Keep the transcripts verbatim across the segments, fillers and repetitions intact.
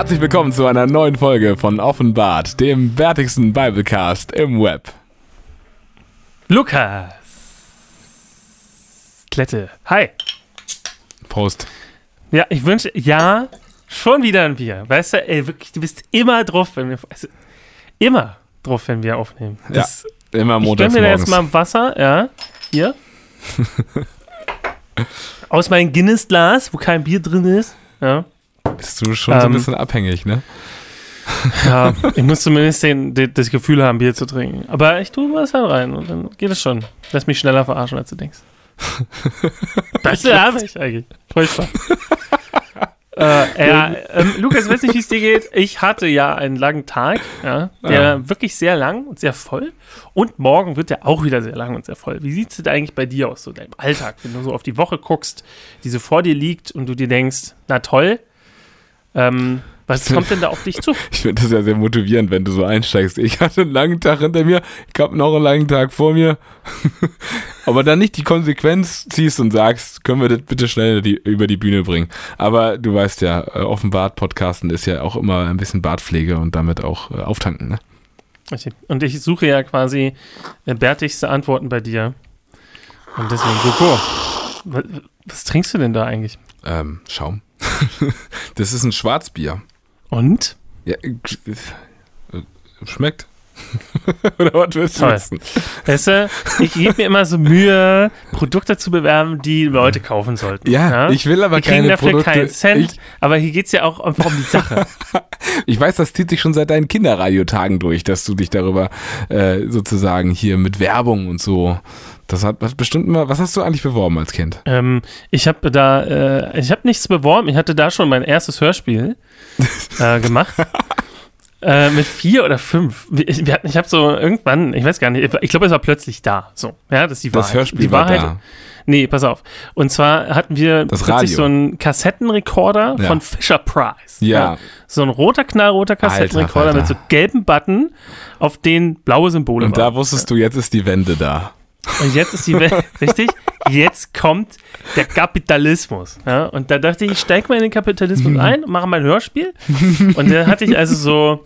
Herzlich willkommen zu einer neuen Folge von Offenbart, dem bärtigsten Biblecast im Web. Lukas Klette, hi. Prost. Ja, ich wünsche, ja, schon wieder ein Bier. Weißt du, ey, wirklich, du bist immer drauf, wenn wir, also, immer drauf, wenn wir aufnehmen. Das, ja, immer montags morgens. Ich gönn mir morgens. jetzt mal Wasser, ja, hier. Aus meinem Guinness-Glas, wo kein Bier drin ist, ja. Bist du schon ähm, so ein bisschen abhängig, ne? Ja, ich muss zumindest den, den, das Gefühl haben, Bier zu trinken. Aber ich tue Wasser rein und dann geht es schon. Lass mich schneller verarschen, als du denkst. Das habe ich eigentlich. Furchtbar. äh, ja, ähm, Lukas, ich weiß nicht, wie es dir geht. Ich hatte ja einen langen Tag, ja, der ja. wirklich sehr lang und sehr voll. Und morgen wird der auch wieder sehr lang und sehr voll. Wie sieht es denn eigentlich bei dir aus, so deinem Alltag, wenn du so auf die Woche guckst, die so vor dir liegt und du dir denkst, na toll, ähm, was kommt denn da auf dich zu? Ich finde das ja sehr motivierend, wenn du so einsteigst. Ich hatte einen langen Tag hinter mir, ich habe noch einen langen Tag vor mir. Aber dann nicht die Konsequenz ziehst und sagst, können wir das bitte schnell die, über die Bühne bringen. Aber du weißt ja, Offenbart Podcasten ist ja auch immer ein bisschen Bartpflege und damit auch äh, auftanken, ne? Und ich suche ja quasi äh, bärtigste Antworten bei dir. Und deswegen, Coco, was, was trinkst du denn da eigentlich? Ähm, Schaum. Das ist ein Schwarzbier. Und? Ja, schmeckt. Oder was willst du wissen? Weißt du, ich gebe mir immer so Mühe, Produkte zu bewerben, die Leute kaufen sollten. Ja, ja? ich will aber keine dafür Produkte. Keinen Cent, ich, aber hier geht es ja auch einfach um die Sache. Ich weiß, das zieht sich schon seit deinen Kinderradiotagen durch, dass du dich darüber äh, sozusagen hier mit Werbung und so. Das hat was bestimmt immer. Was hast du eigentlich beworben als Kind? Ähm, ich habe da, äh, ich habe nichts beworben. Ich hatte da schon mein erstes Hörspiel äh, gemacht. äh, mit vier oder fünf. Ich, ich habe so irgendwann, ich weiß gar nicht, ich glaube, es war plötzlich da. So, ja, das ist die Wahrheit. Das Hörspiel die war Wahrheit, da. Nee, pass auf. Und zwar hatten wir das plötzlich so einen Kassettenrekorder ja. von Fisher Price. Ja. ja. So ein roter, knallroter Kassettenrekorder Alter, mit so gelben Button, auf denen blaue Symbole Und waren. da wusstest du, jetzt ist die Wende da. Und jetzt ist die Welt, richtig? Jetzt kommt der Kapitalismus. Ja? Und da dachte ich, ich steige mal in den Kapitalismus ein und mache mal ein Hörspiel. Und da hatte ich also so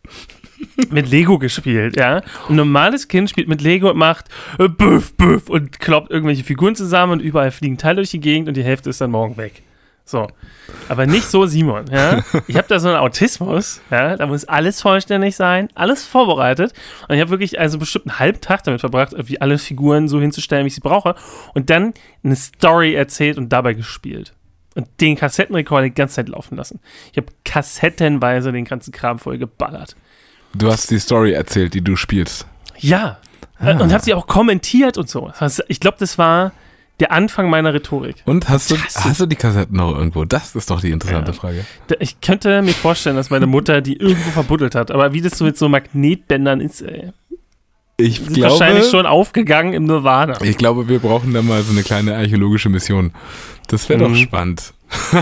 mit Lego gespielt, ja. Und ein normales Kind spielt mit Lego und macht äh, büff, büff und kloppt irgendwelche Figuren zusammen und überall fliegen Teile durch die Gegend und die Hälfte ist dann morgen weg. So. Aber nicht so Simon, ja. Ich habe da so einen Autismus, ja. Da muss alles vollständig sein, alles vorbereitet. Und ich habe wirklich also bestimmt einen halben Tag damit verbracht, irgendwie alle Figuren so hinzustellen, wie ich sie brauche. Und dann eine Story erzählt und dabei gespielt. Und den Kassettenrekorder die ganze Zeit laufen lassen. Ich habe kassettenweise den ganzen Kram voll geballert. Du hast die Story erzählt, die du spielst. Ja. Ah. Und habe sie auch kommentiert und so. Ich glaube, das war der Anfang meiner Rhetorik. Und hast du, hast du die Kassetten noch irgendwo? Das ist doch die interessante ja. Frage. Ich könnte mir vorstellen, dass meine Mutter die irgendwo verbuddelt hat. Aber wie das so mit so Magnetbändern ist, ey. Ich sind glaube, wahrscheinlich schon aufgegangen im Nirvana. Ich glaube, wir brauchen da mal so eine kleine archäologische Mission. Das wäre mhm. doch spannend.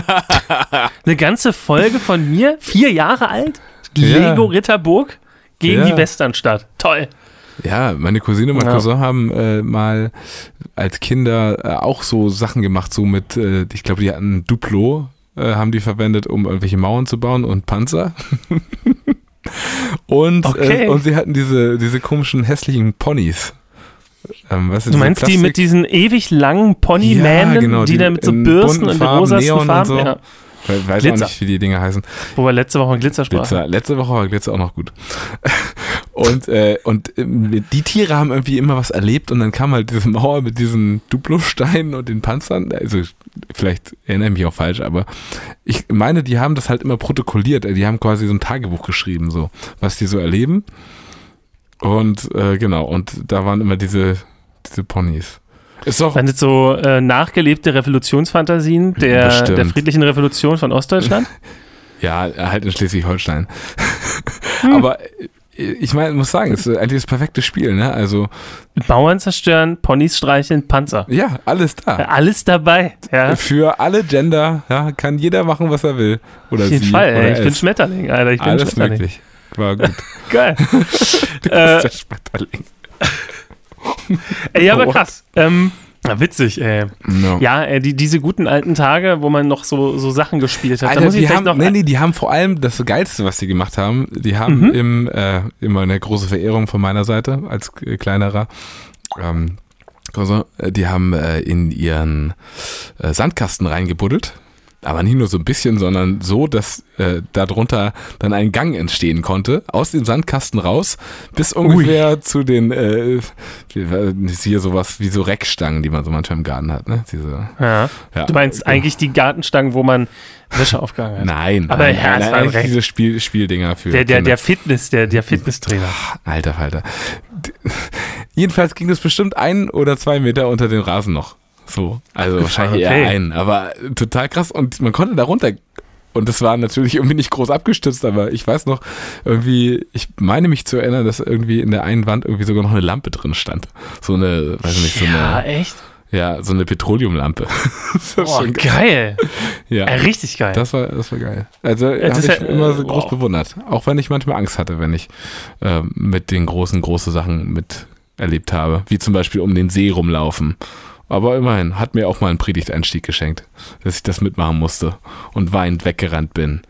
Eine ganze Folge von mir, vier Jahre alt, ja. Lego Ritterburg gegen ja. die Westernstadt. Toll. Ja, meine Cousine und mein ja. Cousin haben äh, mal als Kinder äh, auch so Sachen gemacht, so mit, äh, ich glaube, die hatten Duplo, äh, haben die verwendet, um irgendwelche Mauern zu bauen und Panzer. und, okay. äh, und sie hatten diese, diese komischen, hässlichen Ponys. Ähm, weißt du, du meinst Plastik? Die mit diesen ewig langen Ponymännen, ja, genau, die, die dann mit so in Bürsten und den rosasten Neon Farben? Und so. Ja. Ich weiß Glitzer. auch nicht, wie die Dinger heißen. Wo wir letzte Woche Glitzer sprachen. Glitzer. Letzte Woche war Glitzer auch noch gut. Und, äh, und äh, die Tiere haben irgendwie immer was erlebt und dann kam halt diese Mauer mit diesen Duplo-Steinen und den Panzern. Also vielleicht erinnere ich mich auch falsch, aber ich meine, die haben das halt immer protokolliert. Die haben quasi so ein Tagebuch geschrieben, so was die so erleben. Und äh, genau, und da waren immer diese, diese Ponys. Ist doch Waren das so äh, nachgelebte Revolutionsfantasien der, der friedlichen Revolution von Ostdeutschland? Ja, halt in Schleswig-Holstein. Hm. Aber ich meine, muss sagen, es ist eigentlich das perfekte Spiel, ne? Also Bauern zerstören, Ponys streicheln, Panzer. Ja, alles da. Ja, alles dabei. Ja. Für alle Gender, ja, kann jeder machen, was er will. Oder Auf jeden sie, Fall, oder ey, ich es. bin Schmetterling, Alter. Ich bin alles Schmetterling. möglich. War gut. Geil. Du bist äh, der Schmetterling. Ey, aber krass. Ähm, Ja, witzig, ey. No. Ja, äh, die, diese guten alten Tage, wo man noch so, so Sachen gespielt hat. Alter, da muss ich die vielleicht haben, noch nee, nee, die haben vor allem das Geilste, was die gemacht haben, die haben Mhm. im, äh, immer eine große Verehrung von meiner Seite als äh, kleinerer, ähm, also, äh, die haben äh, in ihren äh, Sandkasten reingebuddelt. Aber nicht nur so ein bisschen, sondern so, dass äh, darunter dann ein Gang entstehen konnte, aus dem Sandkasten raus, bis ungefähr Ui. zu den, äh, hier sowas wie so Reckstangen, die man so manchmal im Garten hat, ne? Diese, ja. ja. Du meinst eigentlich die Gartenstangen, wo man Wäsche aufgehangen hat? Nein, aber nein, ja, nein, nein, nein diese Spiel, Spieldinger für der, der, Kinder. der Fitness, der, der Fitnesstrainer. Alter, Alter. Jedenfalls ging das bestimmt ein oder zwei Meter unter den Rasen noch. So, also Ach, wahrscheinlich okay. eher ein, aber total krass und man konnte da runter und das war natürlich irgendwie nicht groß abgestützt, aber ich weiß noch irgendwie, ich meine mich zu erinnern, dass irgendwie in der einen Wand irgendwie sogar noch eine Lampe drin stand. So eine, weiß ich nicht, so eine. Ja, echt? Ja, so eine Petroleumlampe. Boah, geil. Ja, ja, richtig geil. Das war, das war geil. Also habe ich ja, immer so groß wow. bewundert, auch wenn ich manchmal Angst hatte, wenn ich äh, mit den großen, große Sachen miterlebt habe, wie zum Beispiel um den See rumlaufen. Aber immerhin, hat mir auch mal einen Predigteinstieg geschenkt, dass ich das mitmachen musste und weinend weggerannt bin.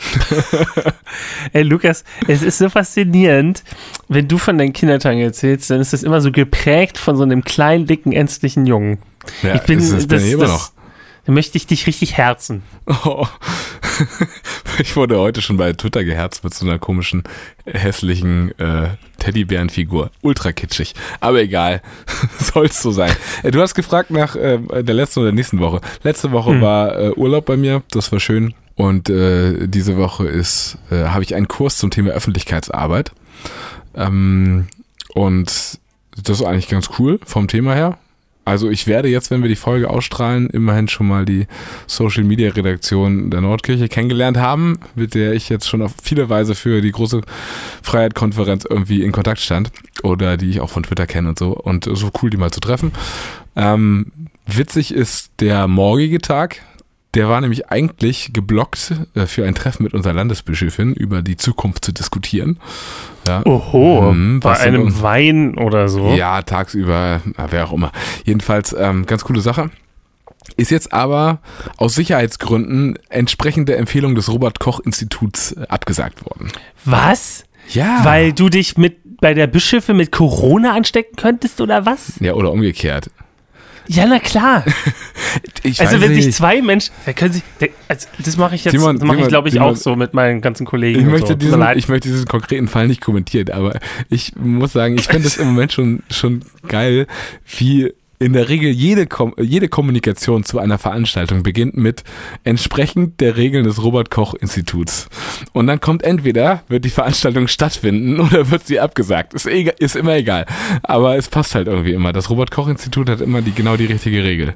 Ey, Lukas, es ist so faszinierend, wenn du von deinen Kindertagen erzählst, dann ist das immer so geprägt von so einem kleinen, dicken, ängstlichen Jungen. Ja, ich bin, ist das, das, immer das, noch. Da möchte ich dich richtig herzen. Oh. Ich wurde heute schon bei Twitter geherzt mit so einer komischen, hässlichen äh, Teddybärenfigur. Ultra kitschig. Aber egal. Soll's so sein. Du hast gefragt nach äh, der letzten oder der nächsten Woche. Letzte Woche hm. war äh, Urlaub bei mir. Das war schön. Und äh, diese Woche ist äh, habe ich einen Kurs zum Thema Öffentlichkeitsarbeit. Ähm, und das ist eigentlich ganz cool vom Thema her. Also ich werde jetzt, wenn wir die Folge ausstrahlen, immerhin schon mal die Social-Media-Redaktion der Nordkirche kennengelernt haben, mit der ich jetzt schon auf viele Weise für die große Freiheit-Konferenz irgendwie in Kontakt stand oder die ich auch von Twitter kenne und so. Und so cool, die mal zu treffen. Ähm, witzig ist der morgige Tag. Der war nämlich eigentlich geblockt äh, für ein Treffen mit unserer Landesbischöfin über die Zukunft zu diskutieren. Ja. Oho, mhm, bei einem uns, Wein oder so. Ja, tagsüber, wer auch immer. Jedenfalls ähm, ganz coole Sache. Ist jetzt aber aus Sicherheitsgründen entsprechend der Empfehlung des Robert-Koch-Instituts äh, abgesagt worden. Was? Ja. Weil du dich mit bei der Bischöfin mit Corona anstecken könntest oder was? Ja, oder umgekehrt. Ja, na klar. Ich also weiß wenn nicht. sich zwei Menschen, da können sich, da, also das mache ich jetzt, Simon, das mache ich glaube ich Simon, auch so mit meinen ganzen Kollegen. Ich möchte, so. diesen, ich möchte diesen konkreten Fall nicht kommentieren, aber ich muss sagen, ich finde das im Moment schon, schon geil, wie in der Regel jede, jede Kommunikation zu einer Veranstaltung beginnt mit entsprechend der Regeln des Robert-Koch-Instituts. Und dann kommt entweder, wird die Veranstaltung stattfinden oder wird sie abgesagt. Ist, egal, ist immer egal. Aber es passt halt irgendwie immer. Das Robert-Koch-Institut hat immer die, genau die richtige Regel.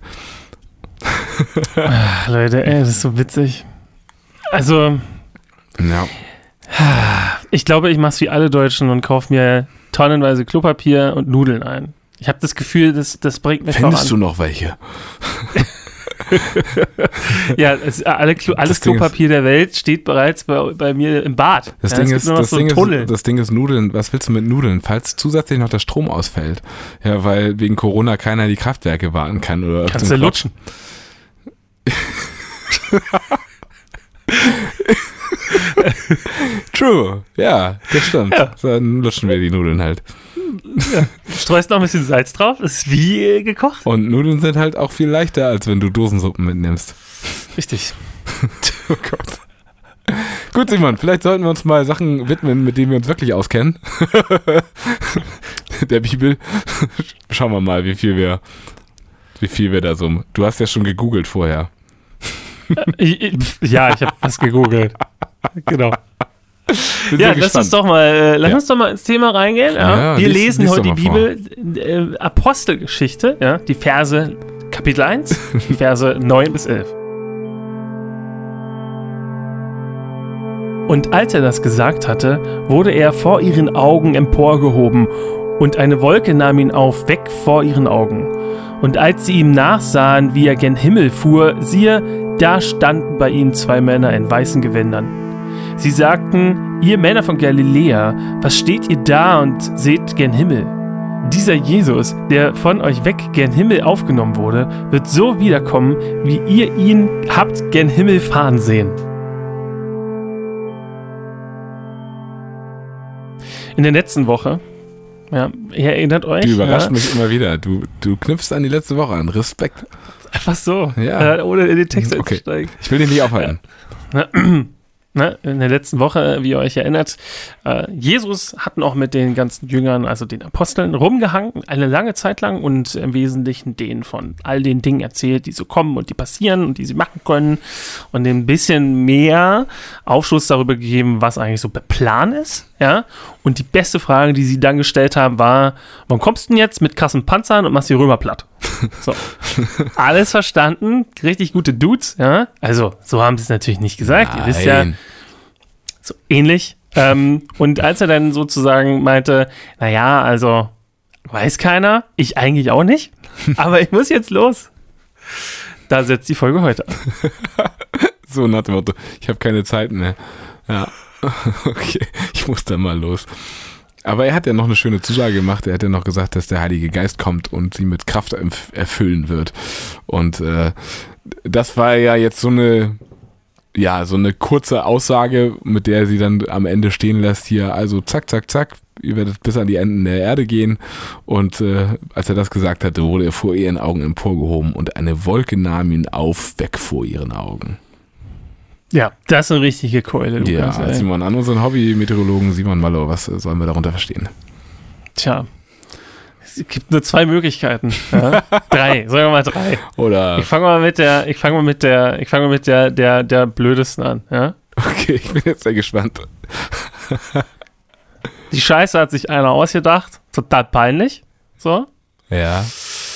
Ach, Leute, ey, das ist so witzig. Also, ja. Ich glaube, ich mache es wie alle Deutschen und kaufe mir tonnenweise Klopapier und Nudeln ein. Ich habe das Gefühl, das, das bringt mich Findest voran. du noch welche? Ja, es, alle Klo, alles Klopapier der Welt steht bereits bei, bei mir im Bad. Das, ja, Ding ist, das, so Ding ist, das Ding ist Nudeln. Was willst du mit Nudeln, falls zusätzlich noch der Strom ausfällt? Ja, weil wegen Corona keiner die Kraftwerke warten kann. Oder kannst du lutschen. True, ja, das stimmt. Ja. Dann lutschen wir die Nudeln halt. Ja. Du streust noch ein bisschen Salz drauf, das ist wie äh, gekocht. Und Nudeln sind halt auch viel leichter, als wenn du Dosensuppen mitnimmst. Richtig. Oh Gott. Gut, Simon, vielleicht sollten wir uns mal Sachen widmen, mit denen wir uns wirklich auskennen. Der Bibel. Schauen wir mal, wie viel wir, wie viel wir da so. Du hast ja schon gegoogelt vorher. Ja, ich habe was gegoogelt. Genau. Bin ja, lass uns doch mal, äh, lass ja. uns doch mal ins Thema reingehen. Ja. Ja, wir lies, lesen lies heute die Bibel, äh, Apostelgeschichte, ja, die Verse Kapitel eins, die Verse neun bis elf. Und als er das gesagt hatte, wurde er vor ihren Augen emporgehoben, und eine Wolke nahm ihn auf, weg vor ihren Augen. Und als sie ihm nachsahen, wie er gen Himmel fuhr, siehe, da standen bei ihm zwei Männer in weißen Gewändern. Sie sagten, ihr Männer von Galiläa, was steht ihr da und seht gen Himmel? dieser Jesus, der von euch weg gen Himmel aufgenommen wurde, wird so wiederkommen, wie ihr ihn habt gen Himmel fahren sehen. In der letzten Woche, ja, ihr erinnert euch. Du überrascht ja, mich immer wieder. Du, du knüpfst an die letzte Woche an. Respekt. Einfach so, Ja. äh, ohne in den Text Okay. einzusteigen. Ich will dich nicht aufhalten. Ja. Ne, in der letzten Woche, wie ihr euch erinnert, äh, Jesus hat noch mit den ganzen Jüngern, also den Aposteln, rumgehangen, eine lange Zeit lang und im Wesentlichen denen von all den Dingen erzählt, die so kommen und die passieren und die sie machen können und ein bisschen mehr Aufschluss darüber gegeben, was eigentlich so der Plan ist. Ja? Und die beste Frage, die sie dann gestellt haben, war, wann kommst du denn jetzt mit krassen Panzern und machst die Römer platt? So. Alles verstanden, richtig gute Dudes, ja. Also, so haben sie es natürlich nicht gesagt. Ihr wisst ja, Nein. so ähnlich. Ähm, und als er dann sozusagen meinte, naja, also, weiß keiner, ich eigentlich auch nicht, aber ich muss jetzt los. Da setzt die Folge heute an. So nach dem Motto, ich habe keine Zeit mehr. Ja, okay, ich muss dann mal los. Aber er hat ja noch eine schöne Zusage gemacht. Er hat ja noch gesagt, dass der Heilige Geist kommt und sie mit Kraft empf- erfüllen wird. Und äh, das war ja jetzt so eine, ja, so eine kurze Aussage, mit der sie dann am Ende stehen lässt hier. Also zack, zack, zack, ihr werdet bis an die Enden der Erde gehen. Und äh, als er das gesagt hatte, wurde er vor ihren Augen emporgehoben und eine Wolke nahm ihn auf, weg vor ihren Augen. Ja, das ist eine richtige Keule, Lukas. Ja, ey. Simon, an unseren Hobby-Meteorologen Simon Mallow, was äh, sollen wir darunter verstehen? Tja, es gibt nur zwei Möglichkeiten. Ja? drei, sagen wir mal drei. Oder, Ich fange mal mit der, ich fange mal mit der, ich fange mal mit der, der, der blödesten an. Ja? okay, ich bin jetzt sehr gespannt. Die Scheiße hat sich einer ausgedacht, total peinlich. So. Ja.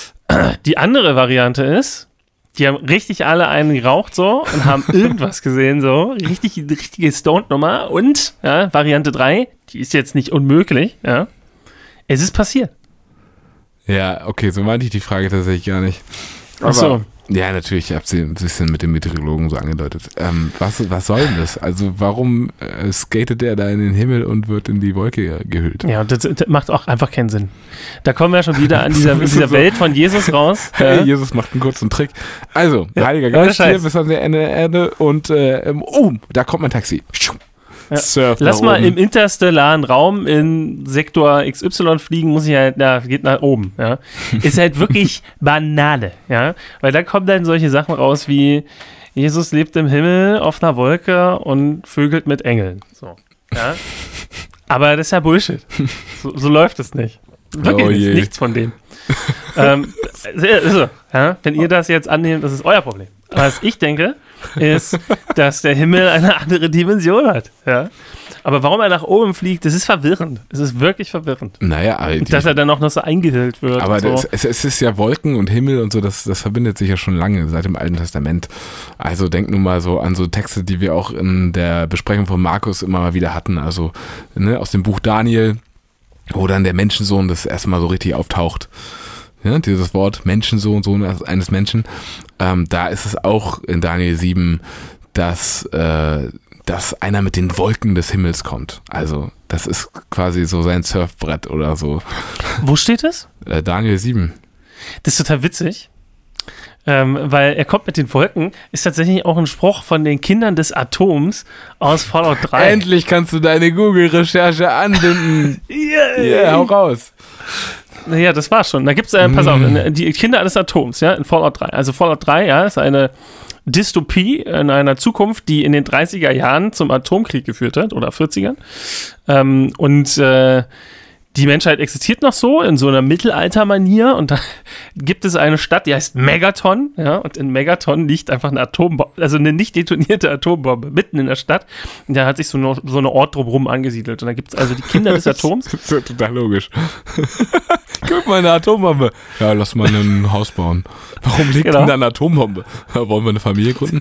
Die andere Variante ist, die haben richtig alle einen geraucht so und haben irgendwas gesehen so, richtig richtige Stoned-Nummer und ja, Variante drei, die ist jetzt nicht unmöglich, ja. Es ist passiert. Ja, okay, so meinte ich die Frage tatsächlich gar nicht. Aber, Ach so. Ja, natürlich, ich habe sie ein bisschen mit dem Meteorologen so angedeutet. Ähm, was, was soll denn das? Also warum äh, skatet er da in den Himmel und wird in die Wolke gehüllt? Ja, und das, das macht auch einfach keinen Sinn. Da kommen wir schon wieder an dieser, So bist dieser du so. Welt von Jesus raus. Hey, Ja. Jesus macht einen kurzen Trick. Also, Ja, Heiliger ohne Geist hier Scheiß. bis an der Ende der Erde und äh, ähm, oh, da kommt mein Taxi. Ja. Surft Lass nach mal oben. im interstellaren Raum in Sektor X Y fliegen, muss ich halt, na, geht nach oben, ja. Ist halt wirklich Banane, ja. Weil da kommen dann solche Sachen raus wie, Jesus lebt im Himmel auf einer Wolke und vögelt mit Engeln, so, ja. Aber das ist ja Bullshit. So, so läuft es nicht. Wirklich Oh je. nicht, nichts von dem. ähm, also, ja, wenn ihr das jetzt annehmt, das ist euer Problem. Was ich denke, ist, dass der Himmel eine andere Dimension hat. Ja? Aber warum er nach oben fliegt, das ist verwirrend. Es ist wirklich verwirrend. Naja, aber, die, Dass er dann auch noch so eingehüllt wird. aber und so. das, es, es ist ja Wolken und Himmel und so, das, das verbindet sich ja schon lange, seit dem Alten Testament. Also denk nun mal so an so Texte, die wir auch in der Besprechung von Markus immer mal wieder hatten. Also ne, aus dem Buch Daniel, wo dann der Menschensohn das erste Mal so richtig auftaucht. Ja, dieses Wort Menschensohn, Sohn eines Menschen. Ähm, da ist es auch in Daniel sieben, dass, äh, dass einer mit den Wolken des Himmels kommt. Also das ist quasi so sein Surfbrett oder so. Wo steht es? Äh, Daniel sieben. Das ist total witzig. Ähm, weil er kommt mit den Wolken, ist tatsächlich auch ein Spruch von den Kindern des Atoms aus Fallout drei. Endlich kannst du deine Google-Recherche anbinden. Yeah. Yeah, hau raus. Naja, das war's schon. Da gibt's, äh, pass auf, die Kinder des Atoms, ja, in Fallout drei. Also Fallout drei, ja, ist eine Dystopie in einer Zukunft, die in den dreißiger Jahren zum Atomkrieg geführt hat, oder vierzigern. Ähm, und äh, die Menschheit existiert noch so, in so einer Mittelalter-Manier, und da gibt es eine Stadt, die heißt Megaton, ja, und in Megaton liegt einfach eine Atombombe, also eine nicht detonierte Atombombe, mitten in der Stadt, und da hat sich so eine, so eine Ort drumherum angesiedelt, und da gibt es also die Kinder des Atoms. Das ist ja total logisch. Guck mal, eine Atombombe. Ja, lass mal ein Haus bauen. Warum liegt Genau. denn da eine Atombombe? Ja, wollen wir eine Familie gründen?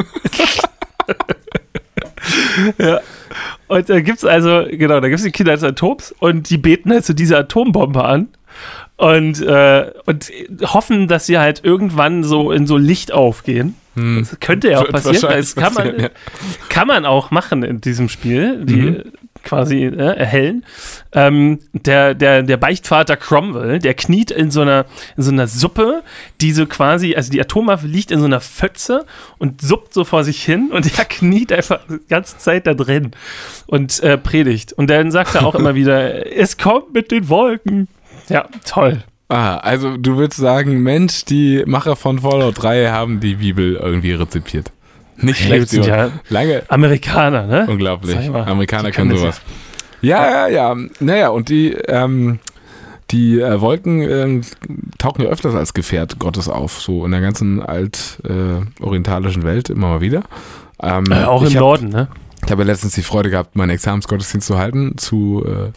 Ja. Und da gibt's also, genau, da gibt's die Kinder des Atoms und die beten halt so diese Atombombe an und, äh, und hoffen, dass sie halt irgendwann so in so Licht aufgehen. Hm. Das könnte ja auch Wird passieren, weil wahrscheinlich das kann man, passieren, ja. kann man auch machen in diesem Spiel. Die Mhm. quasi äh, erhellen. Ähm, der, der, der Beichtvater Cromwell, der kniet in so einer, in so einer Suppe, die so quasi, also die Atomwaffe liegt in so einer Pfütze und suppt so vor sich hin und er kniet einfach die ganze Zeit da drin und äh, predigt. Und dann sagt er auch immer wieder, es kommt mit den Wolken. Ja, toll. Ah, also du würdest sagen, Mensch, die Macher von Fallout drei haben die Bibel irgendwie rezipiert. Nicht Hey, schlecht, sind ja lange. Amerikaner, ne? Unglaublich. Sag ich mal, Amerikaner die können können sowas. Ja, ja, ja. Naja, und die, ähm, die äh, Wolken äh, tauchen ja öfters als Gefährt Gottes auf, so in der ganzen alt-orientalischen äh, Welt immer mal wieder. Ähm, äh, auch im hab, Norden, ne? Ich habe ja letztens die Freude gehabt, meinen Examensgottesdienst zu halten zu äh,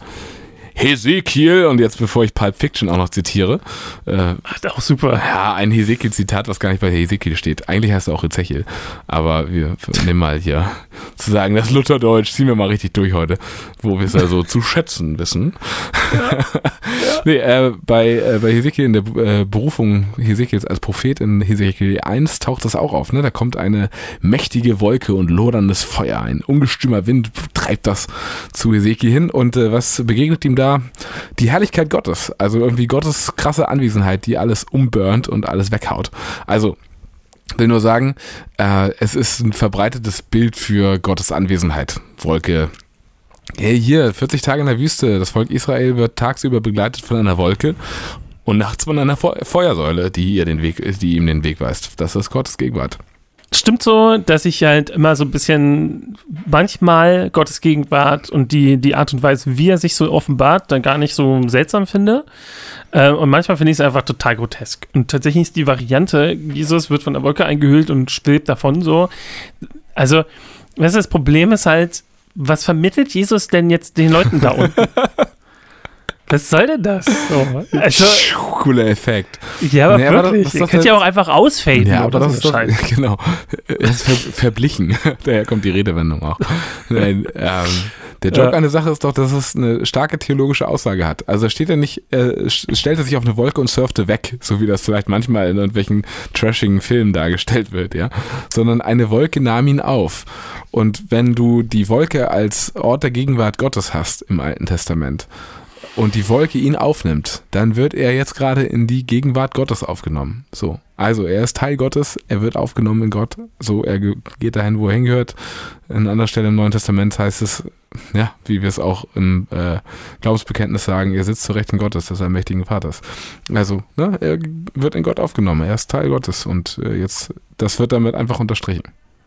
Hesekiel, und jetzt, bevor ich Pulp Fiction auch noch zitiere. Äh, Ach, auch super. Ja, ein Hesekiel-Zitat, was gar nicht bei Hesekiel steht. Eigentlich heißt er auch Ezechiel. Aber wir nehmen mal hier zu sagen, das Lutherdeutsch ziehen wir mal richtig durch heute, wo wir es ja so zu schätzen wissen. Ja. Ja. Nee, äh, bei, äh, bei Hesekiel in der äh, Berufung Hesekiels als Prophet in Hesekiel eins taucht das auch auf. Ne? Da kommt eine mächtige Wolke und loderndes Feuer. Ein ungestümer Wind treibt das zu Hesekiel hin. Und äh, was begegnet ihm da? Die Herrlichkeit Gottes. Also irgendwie Gottes krasse Anwesenheit, die alles umburnt und alles weghaut. Also will nur sagen, äh, es ist ein verbreitetes Bild für Gottes Anwesenheit. Wolke. Hey, hier, vierzig Tage in der Wüste. Das Volk Israel wird tagsüber begleitet von einer Wolke und nachts von einer Fe- Feuersäule, die ihr den Weg, die ihm den Weg weist. Das ist Gottes Gegenwart. Stimmt so, dass ich halt immer so ein bisschen manchmal Gottes Gegenwart und die, die Art und Weise, wie er sich so offenbart, dann gar nicht so seltsam finde. Äh, und manchmal finde ich es einfach total grotesk. Und tatsächlich ist die Variante, Jesus wird von der Wolke eingehüllt und schwebt davon so. Also, weißt du, das Problem ist halt, was vermittelt Jesus denn jetzt den Leuten da unten? Was soll denn das? So, also, cooler Effekt. Ja, aber nee, wirklich. Aber Ihr könnt ja auch einfach ausfaden. Ja, aber das ist doch, Scheiß. genau. Es ist ver- verblichen. Daher kommt die Redewendung auch. Nein, ähm, der Joke Ja. an der Sache ist doch, dass es eine starke theologische Aussage hat. Also steht er nicht, äh, stellte sich auf eine Wolke und surfte weg, so wie das vielleicht manchmal in irgendwelchen trashigen Filmen dargestellt wird, ja. Sondern eine Wolke nahm ihn auf. Und wenn du die Wolke als Ort der Gegenwart Gottes hast im Alten Testament, und die Wolke ihn aufnimmt, dann wird er jetzt gerade in die Gegenwart Gottes aufgenommen. So, also er ist Teil Gottes, er wird aufgenommen in Gott, so, er ge- geht dahin, wo er hingehört. An anderer Stelle im Neuen Testament heißt es, ja, wie wir es auch im äh, Glaubensbekenntnis sagen, er sitzt zur Rechten Gottes, des allmächtigen Vaters. Also, ne, er wird in Gott aufgenommen, er ist Teil Gottes und äh, jetzt, das wird damit einfach unterstrichen.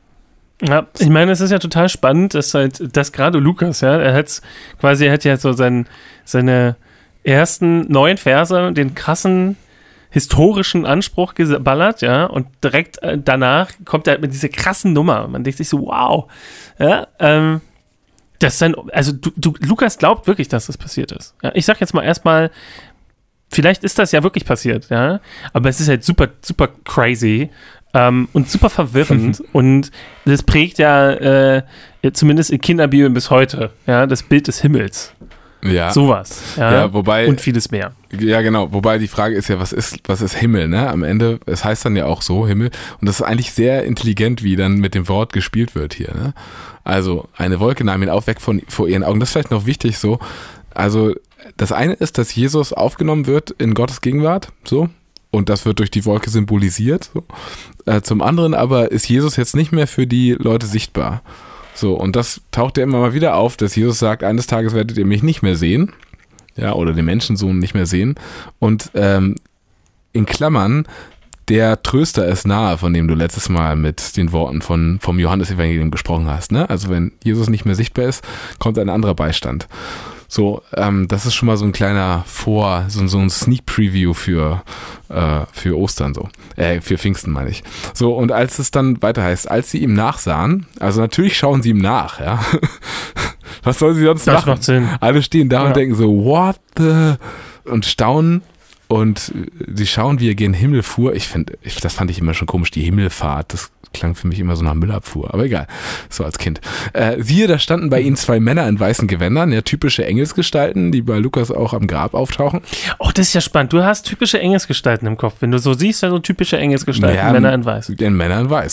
Ja, ich meine, es ist ja total spannend, dass halt, dass gerade Lukas, ja, er hat quasi, er hat ja so sein, seine ersten neun Verse, den krassen historischen Anspruch geballert, ja, und direkt äh, danach kommt er halt mit dieser krassen Nummer. Man denkt sich so, wow, ja, ähm, das ist dann, also du, du, Lukas glaubt wirklich, dass das passiert ist. Ja, ich sag jetzt mal erstmal, vielleicht ist das ja wirklich passiert, ja, aber es ist halt super, super crazy. Um, und super verwirrend und das prägt ja äh, zumindest in Kinderbibeln bis heute, ja, das Bild des Himmels. Ja. Sowas. Ja, ja, wobei. Und vieles mehr. Ja, genau. Wobei die Frage ist ja, was ist, was ist Himmel, ne? Am Ende, es heißt dann ja auch so, Himmel. Und das ist eigentlich sehr intelligent, wie dann mit dem Wort gespielt wird hier, ne? Also, eine Wolke nahm ihn auf, weg von, vor ihren Augen. Das ist vielleicht noch wichtig so. Also, das eine ist, dass Jesus aufgenommen wird in Gottes Gegenwart, so. Und das wird durch die Wolke symbolisiert. So. Äh, zum anderen aber ist Jesus jetzt nicht mehr für die Leute sichtbar. So, und das taucht ja immer mal wieder auf, dass Jesus sagt, eines Tages werdet ihr mich nicht mehr sehen. Ja, oder den Menschensohn nicht mehr sehen. Und ähm, in Klammern, der Tröster ist nahe, von dem du letztes Mal mit den Worten von, vom Johannesevangelium gesprochen hast. Ne? Also wenn Jesus nicht mehr sichtbar ist, kommt ein anderer Beistand. So, ähm, das ist schon mal so ein kleiner Vor, so, so ein Sneak Preview für, äh, für Ostern so. Äh, für Pfingsten meine ich. So, und als es dann weiter heißt, als sie ihm nachsahen, also natürlich schauen sie ihm nach, ja. Was soll sie sonst das machen? Macht Sinn. Alle stehen da Ja. und denken so, what the? Und staunen. Und sie schauen, wie er gen Himmel fuhr. Ich finde, ich, das fand ich immer schon komisch, die Himmelfahrt. Das klang für mich immer so nach Müllabfuhr. Aber egal, so als Kind. Äh, siehe, da standen bei ihnen zwei Männer in weißen Gewändern, ja, typische Engelsgestalten, die bei Lukas auch am Grab auftauchen. Oh, das ist ja spannend. Du hast typische Engelsgestalten im Kopf. Wenn du so siehst, ja so typische Engelsgestalten, Ja, Männer in weiß. Den Männer in weiß, ja.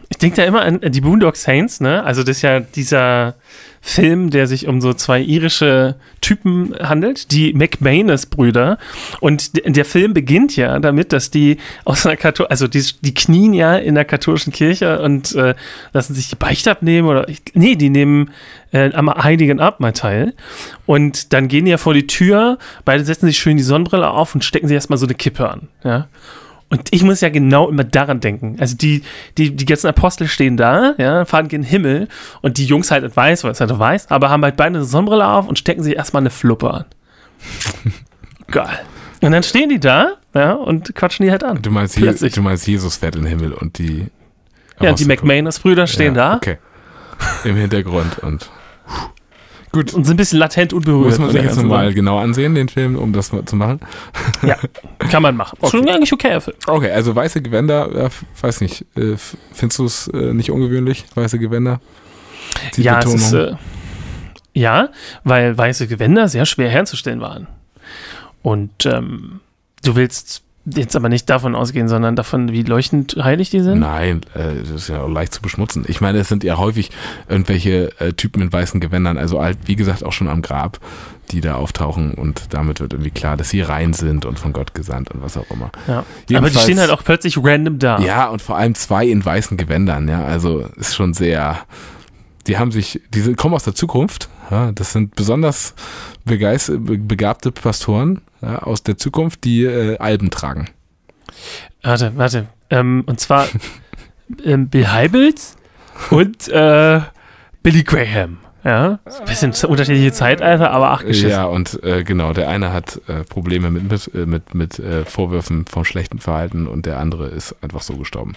Ich denke da immer an die Boondock Saints, ne? Also das ist ja dieser Film, der sich um so zwei irische Typen handelt, die McManus-Brüder. Und der Film beginnt ja damit, dass die aus einer Kathol- also die, die knien ja in der katholischen Kirche und äh, lassen sich die Beichte abnehmen oder nee, die nehmen äh, am Heiligen Abendmahl teil. Und dann gehen die ja vor die Tür, beide setzen sich schön die Sonnenbrille auf und stecken sich erstmal so eine Kippe an, ja. Und ich muss ja genau immer daran denken. Also die, die, die ganzen Apostel stehen da, ja, fahren gen Himmel und die Jungs halt nicht weiß, weil es halt weiß, aber haben halt beide eine Sonnenbrille auf und stecken sich erstmal eine Fluppe an. Geil. Und dann stehen die da, ja, und quatschen die halt an. Du meinst, Je- du meinst Jesus fährt in den Himmel und die Ja, die McManus-Brüder stehen ja, da. Okay. Im Hintergrund und gut. Und sind ein bisschen latent unberührt. Muss man sich jetzt nochmal genau ansehen, den Film, um das zu machen? Ja, kann man machen. Okay. Schon eigentlich okay, Film. Okay, also weiße Gewänder, ja, weiß nicht, äh, findest du es äh, nicht ungewöhnlich, weiße Gewänder? Die ja, Betonung. es ist, äh, ja, weil weiße Gewänder sehr schwer herzustellen waren. Und ähm, du willst jetzt aber nicht davon ausgehen, sondern davon, wie leuchtend heilig die sind? Nein, äh, das ist ja auch leicht zu beschmutzen. Ich meine, es sind ja häufig irgendwelche äh, Typen in weißen Gewändern, also alt, wie gesagt, auch schon am Grab, die da auftauchen und damit wird irgendwie klar, dass sie rein sind und von Gott gesandt und was auch immer. Ja. Aber die stehen halt auch plötzlich random da. Ja, und vor allem zwei in weißen Gewändern, ja, also ist schon sehr, die haben sich, die sind, kommen aus der Zukunft, ja, das sind besonders begeist, begabte Pastoren, ja, aus der Zukunft, die äh, Alben tragen. Warte, warte. Ähm, und zwar ähm, Bill Hybels und äh, Billy Graham. Ja, ein bisschen unterschiedliche Zeitalter, aber ach geschissen. Ja, und äh, genau, der eine hat äh, Probleme mit, mit, äh, mit, mit äh, Vorwürfen vom schlechten Verhalten und der andere ist einfach so gestorben.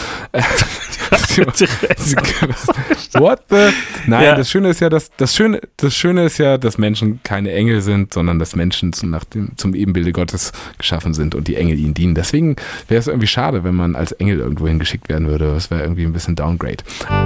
What the? Nein, ja. das Schöne ist ja, dass das Schöne, das Schöne ist ja, dass Menschen keine Engel sind, sondern dass Menschen zum, nach dem, zum Ebenbilde Gottes geschaffen sind und die Engel ihnen dienen. Deswegen wäre es irgendwie schade, wenn man als Engel irgendwo hingeschickt werden würde. Das wäre irgendwie ein bisschen Downgrade.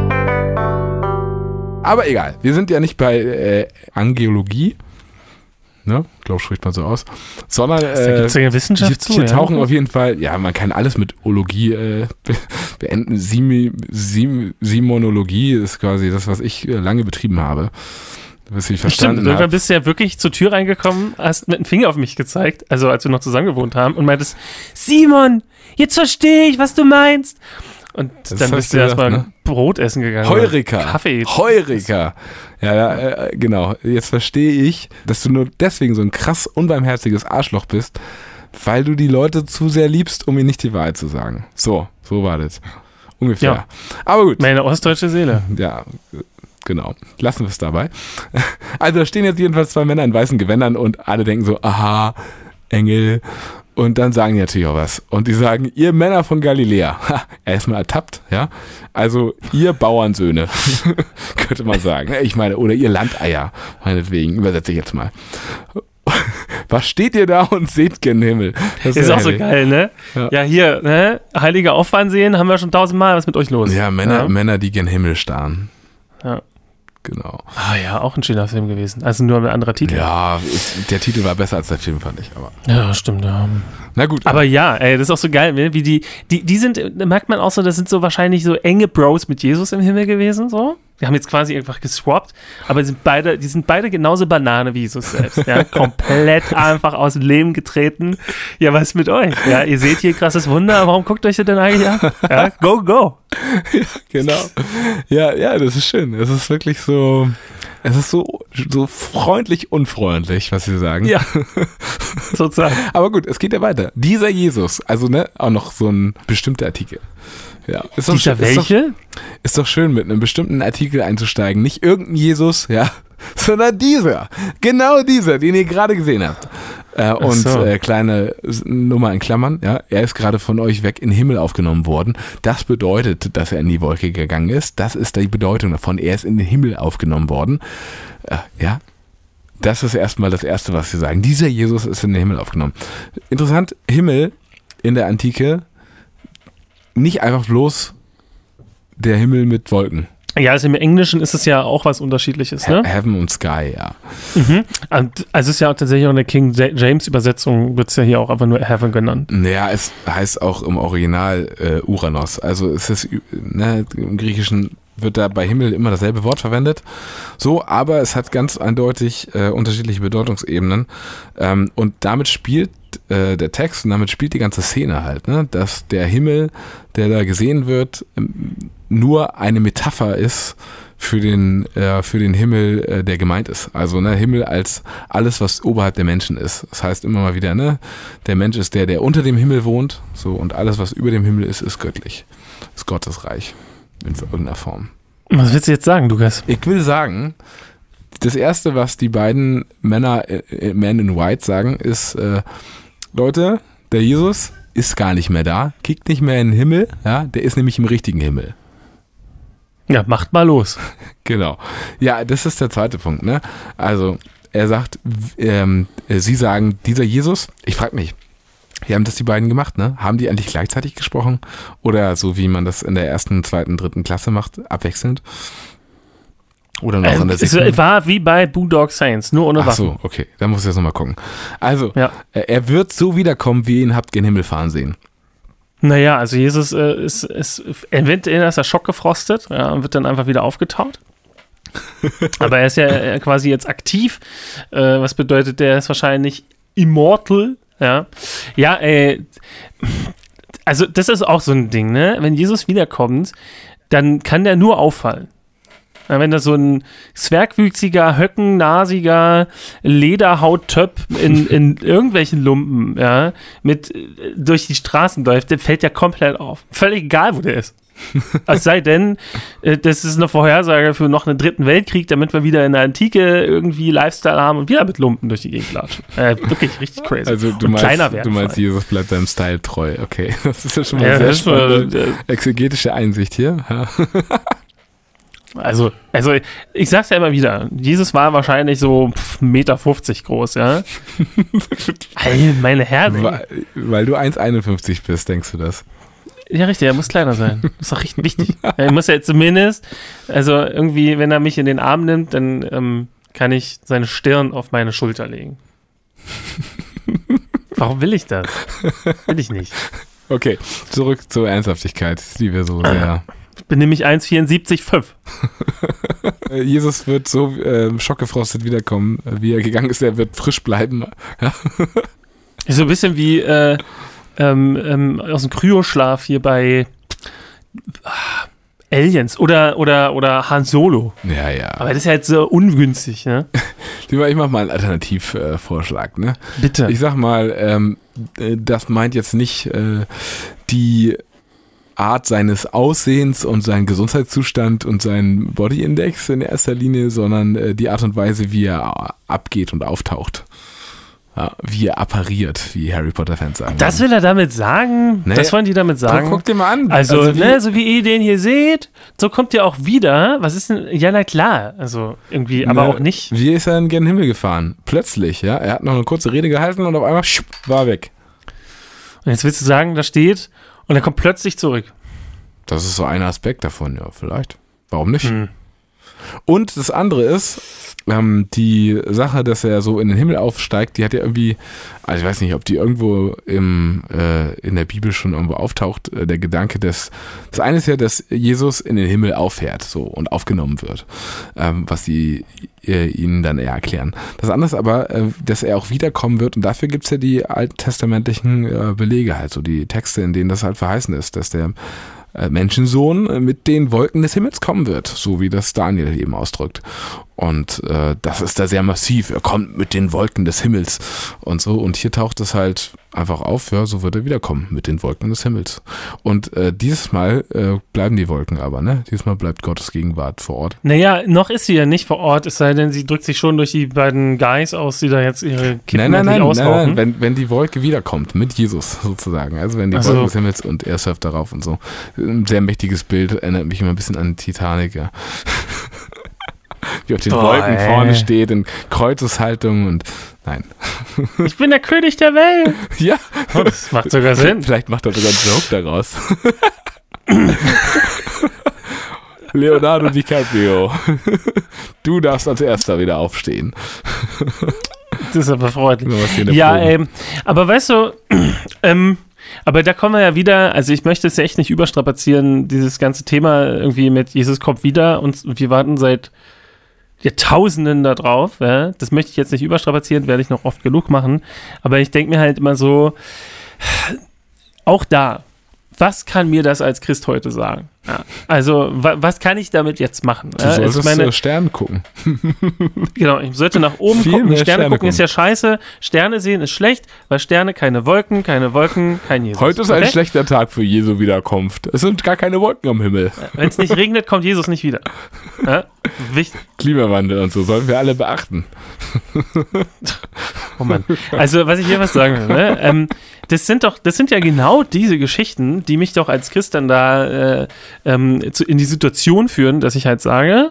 Aber egal, wir sind ja nicht bei äh, Angelologie, ne? Ich glaube, spricht man so aus, sondern äh, da gibt's ja Wissenschaft hier, zu, hier ja? tauchen auf jeden Fall, ja, man kann alles mit Ologie äh, be- beenden. Simi, Sim, Simonologie ist quasi das, was ich äh, lange betrieben habe. Was ich verstanden Stimmt, irgendwann habe. bist du ja wirklich zur Tür reingekommen, hast mit dem Finger auf mich gezeigt, also als wir noch zusammen gewohnt haben und meintest, Simon, jetzt verstehe ich, was du meinst. Und das dann bist du erstmal ne? Brot essen gegangen. Heureka. Kaffee. Heureka. Ja, ja äh, genau. Jetzt verstehe ich, dass du nur deswegen so ein krass unbarmherziges Arschloch bist, weil du die Leute zu sehr liebst, um ihnen nicht die Wahrheit zu sagen. So, so war das. Ungefähr. Ja. Aber gut. Meine ostdeutsche Seele. Ja, genau. Lassen wir es dabei. Also da stehen jetzt jedenfalls zwei Männer in weißen Gewändern und alle denken so, aha, Engel. Und dann sagen die natürlich auch was. Und die sagen, ihr Männer von Galiläa, ha, erstmal ertappt, ja. Also ihr Bauernsöhne, könnte man sagen. Ich meine, oder ihr Landeier, meinetwegen, übersetze ich jetzt mal. Was steht ihr da und seht gen Himmel? Das ist, ist auch so geil, ne? Ja, ja hier, ne? Heilige Aufwand sehen, haben wir schon tausendmal, was ist mit euch los? Ja, Männer, ja. Männer, die gen Himmel starren. Ja. Genau. Ah ja, auch ein schöner Film gewesen. Also nur ein anderer Titel. Ja, ist, der Titel war besser als der Film, fand ich. Aber. Ja, stimmt. Ja. Na gut. Aber ja, ey, das ist auch so geil, wie die, die, die sind, da merkt man auch so, das sind so wahrscheinlich so enge Bros mit Jesus im Himmel gewesen, so. Die haben jetzt quasi einfach geswappt, aber die sind beide, die sind beide genauso Banane wie Jesus selbst, ja. Komplett einfach aus dem Leben getreten. Ja, was ist mit euch? Ja, ihr seht hier krasses Wunder, warum guckt euch das denn eigentlich an? Ja, go, go. Ja, genau. Ja, ja, das ist schön. Es ist wirklich so, es ist so, so freundlich unfreundlich, was sie sagen. Ja, sozusagen. Aber gut, es geht ja weiter. Dieser Jesus, also ne, auch noch so ein bestimmter Artikel. Ja, ist doch, Dieser ist welche? Doch, ist doch schön, mit einem bestimmten Artikel einzusteigen. Nicht irgendein Jesus, ja, sondern dieser. Genau dieser, den ihr gerade gesehen habt. Äh, und so. äh, kleine Nummer in Klammern, ja, er ist gerade von euch weg in den Himmel aufgenommen worden. Das bedeutet, dass er in die Wolke gegangen ist. Das ist die Bedeutung davon. Er ist in den Himmel aufgenommen worden. Äh, ja, das ist erstmal das Erste, was sie sagen. Dieser Jesus ist in den Himmel aufgenommen. Interessant, Himmel in der Antike, nicht einfach bloß der Himmel mit Wolken. Ja, also im Englischen ist es ja auch was Unterschiedliches, ne? Heaven und Sky, ja. Mhm. Also es ist ja auch tatsächlich auch in der King James Übersetzung wird es ja hier auch einfach nur Heaven genannt. Naja, es heißt auch im Original äh, Uranos. Also es ist, ne, im Griechischen wird da bei Himmel immer dasselbe Wort verwendet. So, aber es hat ganz eindeutig äh, unterschiedliche Bedeutungsebenen. Ähm, und damit spielt äh, der Text und damit spielt die ganze Szene halt, ne? Dass der Himmel, der da gesehen wird, ähm, nur eine Metapher ist für den, äh, für den Himmel, äh, der gemeint ist. Also ne, Himmel als alles, was oberhalb der Menschen ist. Das heißt immer mal wieder, ne, der Mensch ist der, der unter dem Himmel wohnt, so, und alles, was über dem Himmel ist, ist göttlich. Ist Gottes Reich. In irgendeiner Form. Was willst du jetzt sagen, Lukas? Ich will sagen, das Erste, was die beiden Männer, äh, Men in White sagen, ist, äh, Leute, der Jesus ist gar nicht mehr da, kickt nicht mehr in den Himmel, ja, der ist nämlich im richtigen Himmel. Ja, macht mal los. Genau. Ja, das ist der zweite Punkt, ne? Also, er sagt, ähm, sie sagen, dieser Jesus, ich frage mich, wie haben das die beiden gemacht, ne? Haben die eigentlich gleichzeitig gesprochen? Oder so, wie man das in der ersten, zweiten, dritten Klasse macht, abwechselnd? Oder noch ähm, an der Es siebten? war wie bei Boondock Saints, nur ohne Ach Waffen. so, okay, dann muss ich jetzt nochmal gucken. Also, Ja. er wird so wiederkommen, wie ihr ihn habt gen Himmel fahren sehen. Naja, also Jesus äh, ist, ist, entweder ist er schockgefrostet, ja, und wird dann einfach wieder aufgetaut. Aber er ist ja äh, quasi jetzt aktiv, äh, was bedeutet, der ist wahrscheinlich immortal, ja. Ja, ey, also das ist auch so ein Ding, ne? Wenn Jesus wiederkommt, dann kann der nur auffallen. Ja, wenn da so ein zwergwüchsiger, höckennasiger Lederhauttöpp in, in irgendwelchen Lumpen, ja, mit äh, durch die Straßen läuft, der fällt ja komplett auf. Völlig egal, wo der ist. Es sei denn, äh, das ist eine Vorhersage für noch einen dritten Weltkrieg, damit wir wieder in der Antike irgendwie Lifestyle haben und wieder mit Lumpen durch die Gegend latschen. Äh, wirklich richtig crazy. Also du und meinst, kleiner du werden. meinst, Jesus bleibt seinem Style treu. Okay, das ist ja schon mal Ja, sehr das ist mal, spannende äh, exegetische Einsicht hier. Ja. Also, also ich sag's ja immer wieder, Jesus war wahrscheinlich so eins Komma fünfzig Meter groß, ja. Ey, meine Herren. Weil, weil du eins Komma einundfünfzig bist, denkst du das? Ja, richtig, er muss kleiner sein. Das ist doch richtig wichtig. Er muss ja zumindest, also irgendwie, wenn er mich in den Arm nimmt, dann ähm, kann ich seine Stirn auf meine Schulter legen. Warum will ich das? Will ich nicht. Okay, zurück zur Ernsthaftigkeit, die wir so sehr... Ich bin nämlich eins Komma vierundsiebzig Komma fünf. Jesus wird so äh, schockgefrostet wiederkommen, wie er gegangen ist. Er wird frisch bleiben. Ja. So ein bisschen wie äh, ähm, ähm, aus dem Kryoschlaf hier bei ah, Aliens oder, oder, oder Han Solo. Ja, ja. Aber das ist ja jetzt so ungünstig, ne? Ich mach mal einen Alternativvorschlag, ne? Bitte. Ich sag mal, ähm, das meint jetzt nicht äh, die Art seines Aussehens und seinen Gesundheitszustand und seinen Body-Index in erster Linie, sondern äh, die Art und Weise, wie er abgeht und auftaucht. Ja, wie er appariert, wie Harry Potter-Fans sagen. Das will er damit sagen? Nee. Das wollen die damit sagen? Guck, guck dir mal an. Also, also wie, ne, so wie ihr den hier seht, so kommt ihr auch wieder. Was ist denn? Ja, na klar. Also, irgendwie, aber ne, auch nicht. Wie ist er in gen Himmel gefahren? Plötzlich, ja. Er hat noch eine kurze Rede gehalten und auf einmal schupp, war er weg. Und jetzt willst du sagen, da steht und er kommt plötzlich zurück. Das ist so ein Aspekt davon, ja, vielleicht. Warum nicht? Hm. Und das andere ist, ähm, die Sache, dass er so in den Himmel aufsteigt, die hat ja irgendwie, also ich weiß nicht, ob die irgendwo im, äh, in der Bibel schon irgendwo auftaucht, äh, der Gedanke, dass, das eine ist ja, dass Jesus in den Himmel auffährt, so, und aufgenommen wird, ähm, was sie äh, ihnen dann eher erklären. Das andere ist aber, äh, dass er auch wiederkommen wird, und dafür gibt's ja die alttestamentlichen äh, Belege halt, so die Texte, in denen das halt verheißen ist, dass der Menschensohn mit den Wolken des Himmels kommen wird, so wie das Daniel eben ausdrückt. Und äh, das ist da sehr massiv. Er kommt mit den Wolken des Himmels und so. Und hier taucht es halt einfach auf, ja, so wird er wiederkommen mit den Wolken des Himmels. Und äh, dieses Mal äh, bleiben die Wolken aber, ne? Dieses Mal bleibt Gottes Gegenwart vor Ort. Naja, noch ist sie ja nicht vor Ort, es sei denn, sie drückt sich schon durch die beiden Guys aus, die da jetzt ihre Kippen Nein, nein, nein, aushauchen. nein, nein. Wenn, wenn die Wolke wiederkommt, mit Jesus sozusagen. Also wenn die Ach so. Wolken des Himmels und er surft darauf und so. Ein sehr mächtiges Bild, erinnert mich immer ein bisschen an Titanic, ja. Wie auf den Boah, Wolken ey. vorne steht in Kreuzeshaltung und nein. Ich bin der König der Welt. Ja. Oh, das macht sogar Sinn. Vielleicht macht er sogar einen Joke daraus. Leonardo DiCaprio, du darfst als Erster wieder aufstehen. Das ist aber freundlich. Ja, ähm, aber weißt du, ähm, aber da kommen wir ja wieder, also ich möchte es ja echt nicht überstrapazieren, dieses ganze Thema irgendwie mit Jesus kommt wieder und wir warten seit Jahrtausenden da drauf. Ja? Das möchte ich jetzt nicht überstrapazieren, werde ich noch oft genug machen. Aber ich denke mir halt immer so, auch da, was kann mir das als Christ heute sagen? Ja, also, wa- was kann ich damit jetzt machen? Du solltest ich meine, Sterne gucken. Genau, ich sollte nach oben Viel gucken. mehr Sterne, Sterne gucken gucken ist ja scheiße. Sterne sehen ist schlecht, weil Sterne keine Wolken, keine Wolken, kein Jesus. Heute ist ein schlechter Tag für Jesu Wiederkunft. Es sind gar keine Wolken am Himmel. Wenn es nicht regnet, kommt Jesus nicht wieder. Ja? Wichtig. Klimawandel und so, sollen wir alle beachten. Oh Mann. Also, was ich hier was sagen will, ne? ähm, das sind doch, das sind ja genau diese Geschichten, die mich doch als Christ dann da äh, ähm, zu, in die Situation führen, dass ich halt sage,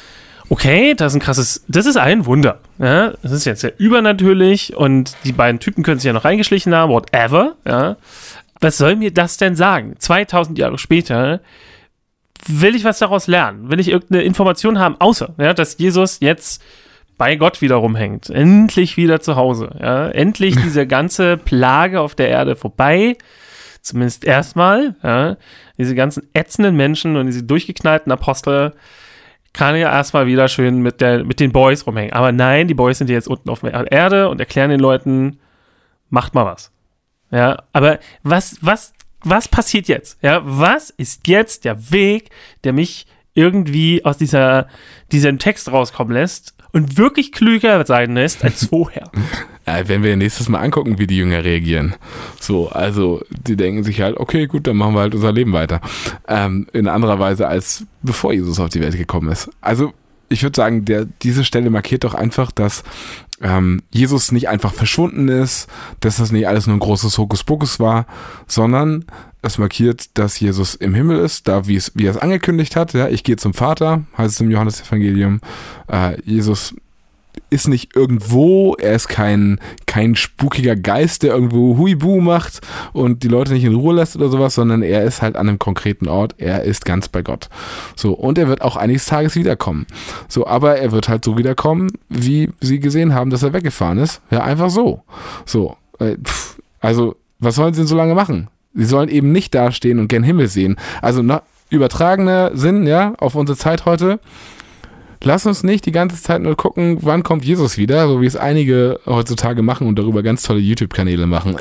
okay, das ist ein krasses, das ist ein Wunder. Ja? Das ist jetzt sehr übernatürlich und die beiden Typen können sich ja noch reingeschlichen haben, whatever. Ja? Was soll mir das denn sagen? zweitausend Jahre später will ich was daraus lernen? Will ich irgendeine Information haben, außer, ja, dass Jesus jetzt bei Gott wieder rumhängt. Endlich wieder zu Hause. Ja? Endlich diese ganze Plage auf der Erde vorbei. Zumindest erstmal. Ja? Diese ganzen ätzenden Menschen und diese durchgeknallten Apostel kann ja erstmal wieder schön mit, der, mit den Boys rumhängen. Aber nein, die Boys sind jetzt unten auf der Erde und erklären den Leuten, macht mal was. Ja, aber was, was, was passiert jetzt? Ja, was ist jetzt der Weg, der mich irgendwie aus dieser, diesem Text rauskommen lässt und wirklich klüger sein lässt als vorher? Ja, wenn wir nächstes Mal angucken, wie die Jünger reagieren. So, also die denken sich halt, okay, gut, dann machen wir halt unser Leben weiter. Ähm, in anderer Weise, als bevor Jesus auf die Welt gekommen ist. Also ich würde sagen, der, diese Stelle markiert doch einfach, dass ähm, Jesus nicht einfach verschwunden ist, dass das nicht alles nur ein großes Hokuspokus war, sondern es markiert, dass Jesus im Himmel ist, da wie es, wie er es angekündigt hat. Ja, ich gehe zum Vater, heißt es im Johannesevangelium. Äh, Jesus ist nicht irgendwo, er ist kein, kein spukiger Geist, der irgendwo Huibu macht und die Leute nicht in Ruhe lässt oder sowas, sondern er ist halt an einem konkreten Ort, er ist ganz bei Gott. So, und er wird auch eines Tages wiederkommen. So, aber er wird halt so wiederkommen, wie sie gesehen haben, dass er weggefahren ist. Ja, einfach so. So, äh, pff, also, was sollen sie denn so lange machen? Sie sollen eben nicht dastehen und gern Himmel sehen. Also, na, übertragener Sinn, ja, auf unsere Zeit heute. Lass uns nicht die ganze Zeit nur gucken, wann kommt Jesus wieder, so wie es einige heutzutage machen und darüber ganz tolle YouTube-Kanäle machen.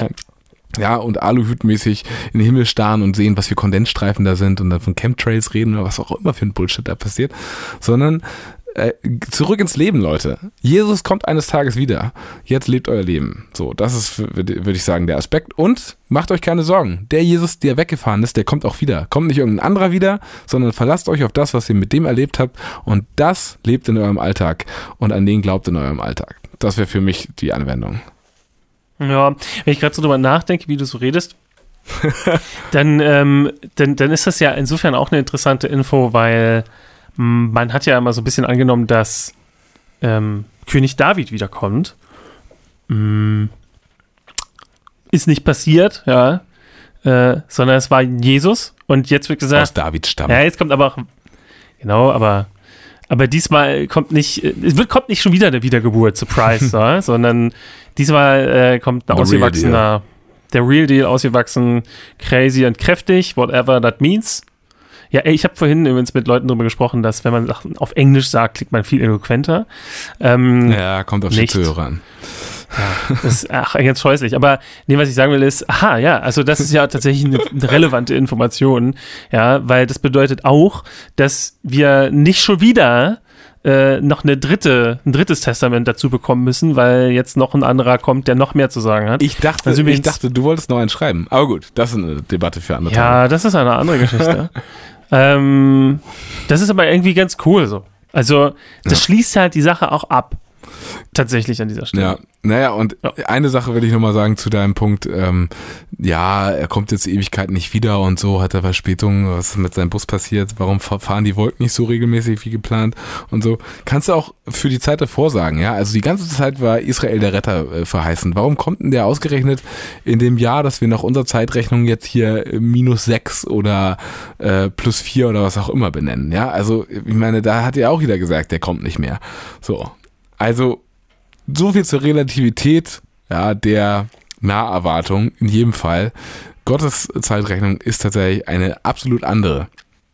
Ja, und Aluhütmäßig in den Himmel starren und sehen, was für Kondensstreifen da sind und dann von Chemtrails reden oder was auch immer für ein Bullshit da passiert, sondern äh, zurück ins Leben, Leute. Jesus kommt eines Tages wieder. Jetzt lebt euer Leben. So, das ist, würde ich sagen, der Aspekt. Und macht euch keine Sorgen. Der Jesus, der weggefahren ist, der kommt auch wieder. Kommt nicht irgendein anderer wieder, sondern verlasst euch auf das, was ihr mit dem erlebt habt. Und das lebt in eurem Alltag. Und an den glaubt in eurem Alltag. Das wäre für mich die Anwendung. Ja, wenn ich gerade so drüber nachdenke, wie du so redest, dann, ähm, dann, dann ist das ja insofern auch eine interessante Info, weil mh, man hat ja immer so ein bisschen angenommen, dass ähm, König David wiederkommt. Mh, ist nicht passiert, ja, äh, sondern es war Jesus und jetzt wird gesagt, aus Davids Stamm. Ja, jetzt kommt aber auch, genau, aber aber diesmal kommt nicht, es wird, kommt nicht schon wieder eine Wiedergeburt, Surprise, so, sondern diesmal äh, kommt ein The ausgewachsener, der Real Deal, ausgewachsen, crazy und kräftig, whatever that means. Ja, ey, ich habe vorhin übrigens mit Leuten darüber gesprochen, dass wenn man Sachen auf Englisch sagt, klingt man viel eloquenter. Ähm, ja, kommt auf die Zuhörer an. Ja, das ist ach, ganz scheußlich. Aber nee, was ich sagen will ist, aha, ja, also das ist ja tatsächlich eine, eine relevante Information, ja, weil das bedeutet auch, dass wir nicht schon wieder äh, noch eine dritte, ein drittes Testament dazu bekommen müssen, weil jetzt noch ein anderer kommt, der noch mehr zu sagen hat. Ich dachte, also ich dachte, du wolltest noch einen schreiben. Aber gut, das ist eine Debatte für andere Ja, Tage. Das ist eine andere Geschichte. ähm, das ist aber irgendwie ganz cool so. Also, das ja. schließt halt die Sache auch ab. Tatsächlich an dieser Stelle. Ja, naja, und ja. eine Sache will ich nochmal sagen zu deinem Punkt, ähm, ja, er kommt jetzt Ewigkeit nicht wieder und so, hat er Verspätungen, was ist mit seinem Bus passiert, warum fahren die Wolken nicht so regelmäßig wie geplant und so. Kannst du auch für die Zeit davor sagen, ja, also die ganze Zeit war Israel der Retter äh, verheißen. Warum kommt denn der ausgerechnet in dem Jahr, dass wir nach unserer Zeitrechnung jetzt hier minus sechs oder äh, plus vier oder was auch immer benennen, ja, also ich meine, da hat ja auch jeder gesagt, der kommt nicht mehr. So, also so viel zur Relativität, ja, der Naherwartung in jedem Fall. Gottes Zeitrechnung ist tatsächlich eine absolut andere.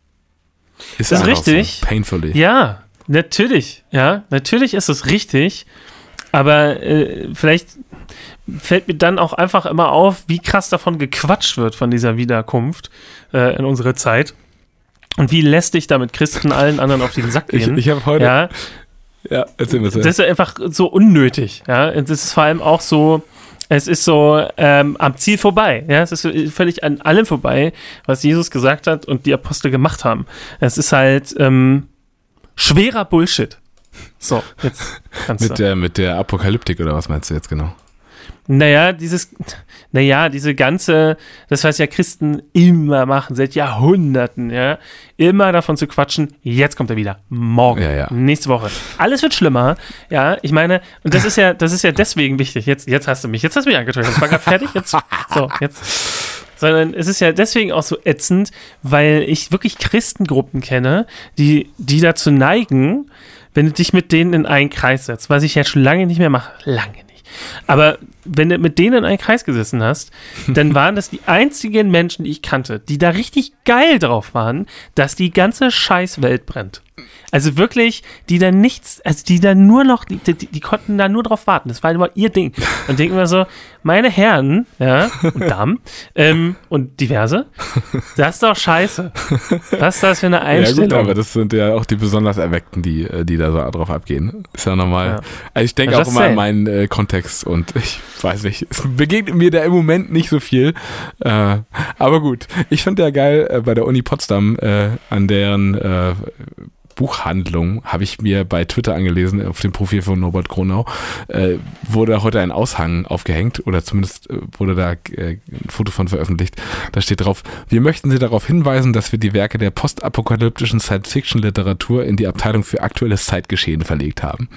Ist das richtig? So, painfully. Ja, natürlich. Ja, natürlich ist es richtig. Aber äh, vielleicht fällt mir dann auch einfach immer auf, wie krass davon gequatscht wird von dieser Wiederkunft äh, in unsere Zeit. Und wie lästig damit Christen allen anderen auf den Sack gehen. Ich, ich habe heute... Ja, Ja, erzähl bitte. Das ist einfach so unnötig, ja. Das ist vor allem auch so, es ist so ähm, am Ziel vorbei, ja. Es ist völlig an allem vorbei, was Jesus gesagt hat und die Apostel gemacht haben. Es ist halt ähm, schwerer Bullshit. So, jetzt kannst mit du. Der, mit der Apokalyptik oder was meinst du jetzt genau? Naja, dieses, naja, diese ganze, das was ja Christen immer machen, seit Jahrhunderten, ja, immer davon zu quatschen, jetzt kommt er wieder, morgen, ja, ja. nächste Woche. Alles wird schlimmer, ja, ich meine, und das ist ja, das ist ja deswegen wichtig, jetzt, jetzt hast du mich, jetzt hast du mich angetäuscht, ich war gerade fertig, jetzt, so, jetzt. Sondern es ist ja deswegen auch so ätzend, weil ich wirklich Christengruppen kenne, die, die dazu neigen, wenn du dich mit denen in einen Kreis setzt, was ich ja schon lange nicht mehr mache, lange nicht. Aber wenn du mit denen in einen Kreis gesessen hast, dann waren das die einzigen Menschen, die ich kannte, die da richtig geil drauf waren, dass die ganze Scheißwelt brennt. Also wirklich, die da nichts, also die da nur noch, die, die, die konnten da nur drauf warten. Das war immer ihr Ding. Und denken wir so, meine Herren, ja, und Damen, ähm, und diverse, das ist doch scheiße. Was ist das für eine Einstellung? Ja gut, aber das sind ja auch die besonders Erweckten, die, die da so drauf abgehen. Ist ja normal. Ja. Also ich denke auch immer an meinen äh, Kontext und ich weiß nicht, es begegnet mir da im Moment nicht so viel. Äh, aber gut, ich fand ja geil, äh, bei der Uni Potsdam, äh, an deren äh, Buchhandlung, habe ich mir bei Twitter angelesen, auf dem Profil von Norbert Gronau, äh, wurde heute ein Aushang aufgehängt oder zumindest äh, wurde da äh, ein Foto von veröffentlicht. Da steht drauf, wir möchten Sie darauf hinweisen, dass wir die Werke der postapokalyptischen Science-Fiction-Literatur in die Abteilung für aktuelles Zeitgeschehen verlegt haben.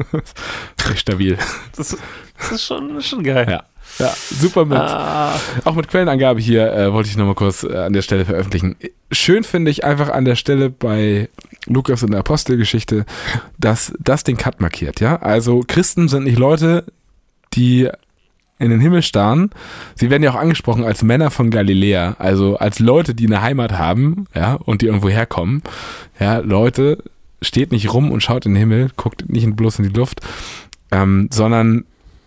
Sehr stabil. Das, das ist schon, schon geil. Ja. Ja, super mit. Ah. Auch mit Quellenangabe hier äh, wollte ich nochmal kurz äh, an der Stelle veröffentlichen. Schön finde ich einfach an der Stelle bei Lukas in der Apostelgeschichte, dass das den Cut markiert, ja. Also Christen sind nicht Leute, die in den Himmel starren. Sie werden ja auch angesprochen als Männer von Galiläa, also als Leute, die eine Heimat haben, ja, und die irgendwo herkommen. Ja, Leute, steht nicht rum und schaut in den Himmel, guckt nicht bloß in die Luft, ähm, sondern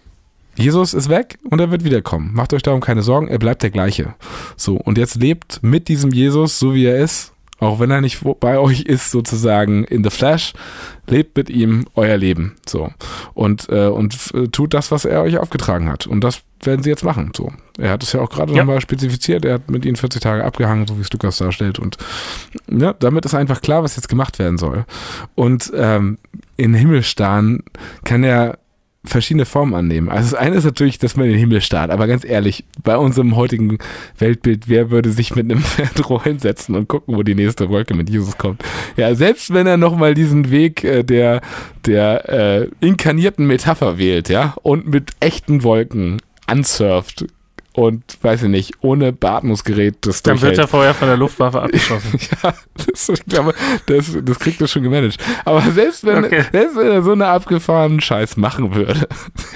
Jesus ist weg und er wird wiederkommen. Macht euch darum keine Sorgen, er bleibt der gleiche. So, und jetzt lebt mit diesem Jesus, so wie er ist, auch wenn er nicht bei euch ist, sozusagen in the flesh, lebt mit ihm euer Leben. So. Und, äh, und äh, tut das, was er euch aufgetragen hat. Und das werden sie jetzt machen. So. Er hat es ja auch gerade ja. nochmal spezifiziert, er hat mit ihnen vierzig Tage abgehangen, so wie es Lukas darstellt. Und ja, damit ist einfach klar, was jetzt gemacht werden soll. Und ähm, in den Himmel starren kann er verschiedene Formen annehmen. Also das eine ist natürlich, dass man in den Himmel starrt, aber ganz ehrlich, bei unserem heutigen Weltbild, wer würde sich mit einem Fernrohr hinsetzen und gucken, wo die nächste Wolke mit Jesus kommt? Ja, selbst wenn er nochmal diesen Weg äh, der, der äh, inkarnierten Metapher wählt, ja, und mit echten Wolken ansurft und, weiß ich nicht, ohne Beatmungsgerät das Dann durchhält. Wird er vorher von der Luftwaffe abgeschossen. Ja, das, ich glaube, das, das kriegt er schon gemanagt. Aber selbst wenn, okay. selbst wenn er so eine abgefahrenen Scheiß machen würde,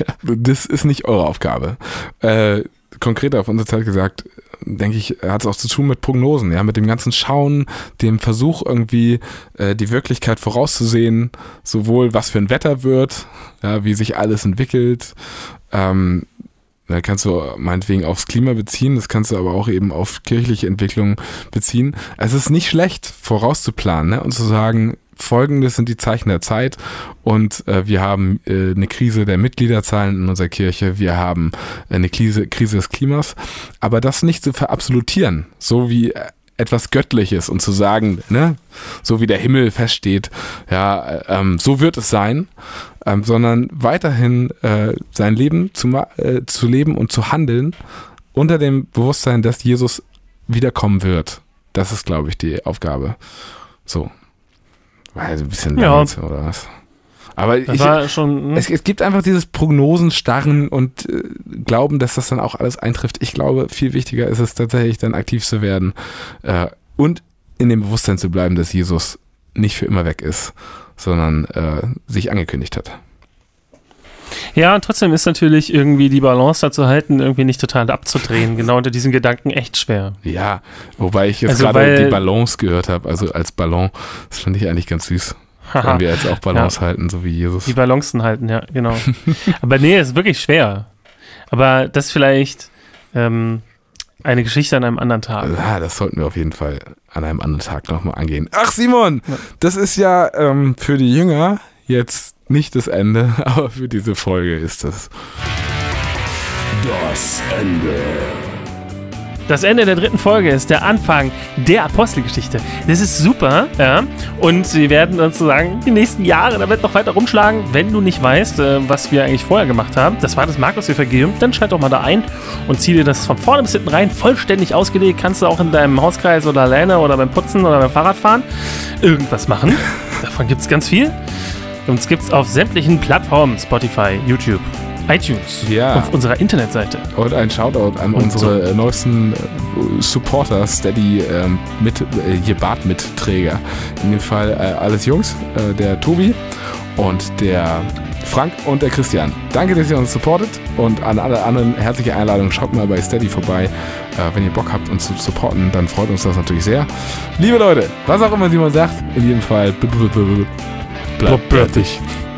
das ist nicht eure Aufgabe. Äh, konkreter auf unsere Zeit gesagt, denke ich, hat es auch zu tun mit Prognosen, ja, mit dem ganzen Schauen, dem Versuch irgendwie äh, die Wirklichkeit vorauszusehen, sowohl was für ein Wetter wird, ja, wie sich alles entwickelt, ähm, da kannst du meinetwegen aufs Klima beziehen, das kannst du aber auch eben auf kirchliche Entwicklung beziehen. Es ist nicht schlecht, vorauszuplanen, ne? Und zu sagen, Folgendes sind die Zeichen der Zeit und äh, wir haben äh, eine Krise der Mitgliederzahlen in unserer Kirche, wir haben eine Krise, Krise des Klimas, aber das nicht zu verabsolutieren, so wie etwas Göttliches und zu sagen, ne, so wie der Himmel feststeht, ja, ähm, so wird es sein, ähm, sondern weiterhin äh, sein Leben zu, äh, zu leben und zu handeln unter dem Bewusstsein, dass Jesus wiederkommen wird. Das ist, glaube ich, die Aufgabe. So. War ein bisschen Ja. lang jetzt, oder was? Aber Das ich, war schon, es, es gibt einfach dieses Prognosenstarren und äh, Glauben, dass das dann auch alles eintrifft. Ich glaube, viel wichtiger ist es tatsächlich, dann aktiv zu werden äh, und in dem Bewusstsein zu bleiben, dass Jesus nicht für immer weg ist, sondern äh, sich angekündigt hat. ja, und trotzdem ist natürlich irgendwie die Balance da zu halten, irgendwie nicht total abzudrehen. Genau unter diesen Gedanken echt schwer. Ja, wobei ich jetzt Also, gerade weil- die Balance gehört habe, also als Ballon, das fand ich eigentlich ganz süß. Haha. Wenn wir jetzt auch Balance halten, so wie Jesus. Die Balancen halten, ja, genau. Aber nee, es ist wirklich schwer. Aber das vielleicht ähm, eine Geschichte an einem anderen Tag. Ja, das sollten wir auf jeden Fall an einem anderen Tag nochmal angehen. Ach Simon, das ist ja ähm, für die Jünger jetzt nicht das Ende, aber für diese Folge ist das. Das Ende. Das Ende der dritten Folge ist der Anfang der Apostelgeschichte. Das ist super, ja. Und wir werden uns sozusagen die nächsten Jahre damit noch weiter rumschlagen. Wenn du nicht weißt, äh, was wir eigentlich vorher gemacht haben, das war das Markus-Evangelium, dann schalt doch mal da ein und zieh dir das von vorne bis hinten rein, vollständig ausgelegt. Kannst du auch in deinem Hauskreis oder alleine oder beim Putzen oder beim Fahrradfahren irgendwas machen. Davon gibt es ganz viel. Uns gibt es auf sämtlichen Plattformen, Spotify, YouTube, iTunes, Ja. auf unserer Internetseite. Und ein Shoutout an Und unsere äh, neuesten äh, Supporter, Steady ähm, mit, äh, hier Bartmitträger. In dem Fall äh, alles Jungs, äh, der Tobi und der Frank und der Christian. Danke, dass ihr uns supportet und an alle anderen herzliche Einladung. Schaut mal bei Steady vorbei. Äh, wenn ihr Bock habt, uns zu supporten, dann freut uns das natürlich sehr. Liebe Leute, was auch immer Simon sagt, in jedem Fall bleibt bleibt bleibt